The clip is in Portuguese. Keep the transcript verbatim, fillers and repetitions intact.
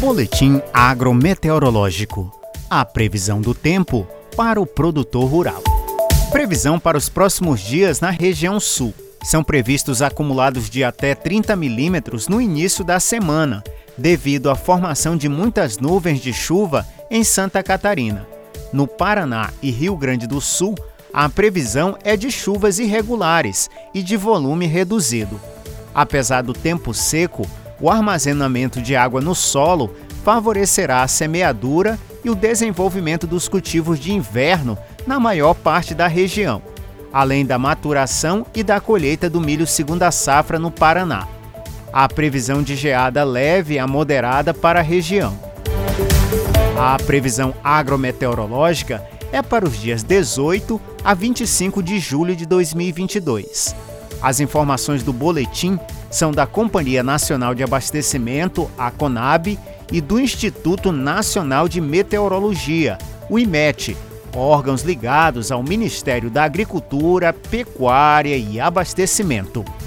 Boletim agrometeorológico. A previsão do tempo para o produtor rural. Previsão para os próximos dias na região sul. São previstos acumulados de até trinta milímetros no início da semana, devido à formação de muitas nuvens de chuva em Santa Catarina. No Paraná e Rio Grande do Sul, a previsão é de chuvas irregulares e de volume reduzido. Apesar do tempo seco, o armazenamento de água no solo favorecerá a semeadura e o desenvolvimento dos cultivos de inverno na maior parte da região, além da maturação e da colheita do milho segunda safra no Paraná. Há previsão de geada leve a moderada para a região. A previsão agrometeorológica é para os dias dezoito a vinte e cinco de julho de dois mil e vinte e dois. As informações do boletim são da Companhia Nacional de Abastecimento, a CONAB, e do Instituto Nacional de Meteorologia, o IMET, órgãos ligados ao Ministério da Agricultura, Pecuária e Abastecimento.